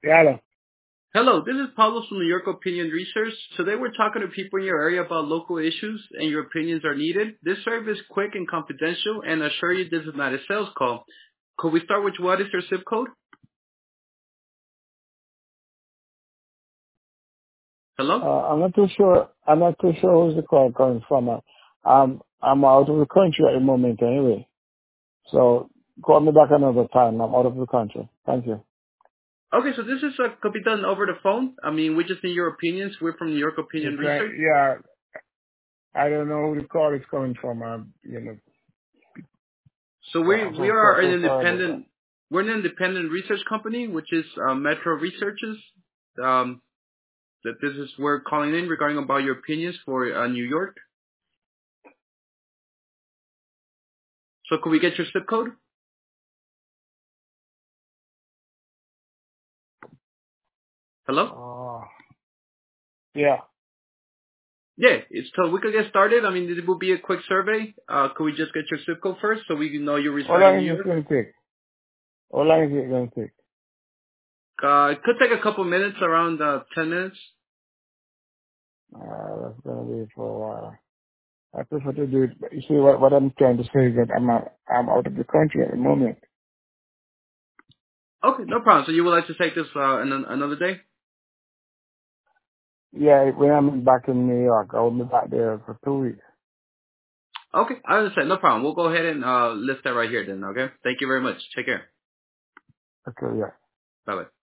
Yeah, Hello, this is Pablo from New York Opinion Research. Today we're talking to people in your area about local issues and your opinions are needed. This service is quick and confidential and I assure you this is not a sales call. Could we start with what is your zip code? Hello? I'm not too sure. I'm not too sure who's the call coming from. I'm out of the country at the moment anyway. So call me back another time. I'm out of the country. Thank you. Okay, so this is could be done over the phone. I mean, we just need your opinions. We're from New York Opinion Okay. Research. Yeah. I don't know who the call is coming from. So So we I'm we so, are so, an so sorry about that. independent we're an independent research company, which is Metro Researches. Um, that this is we're calling in regarding about your opinions for New York. So could we get your zip code? Hello? Oh, yeah. Yeah, it's so we could get started. I mean, it will be a quick survey. Could we just get your zip code first so we can know you How reside in long New is it York? going to take? How long is it going to take? It could take a couple minutes, around 10 minutes. That's going to be for a while. I prefer to do it. But you see, what I'm trying to say is that I'm out of the country at the moment. Okay, no problem. So you would like to take this another day? Yeah, when I'm back in New York, I will be back there for 2 weeks. Okay, I understand. No problem. We'll go ahead and list that right here then, okay? Thank you very much. Take care. Okay, yeah. Bye-bye.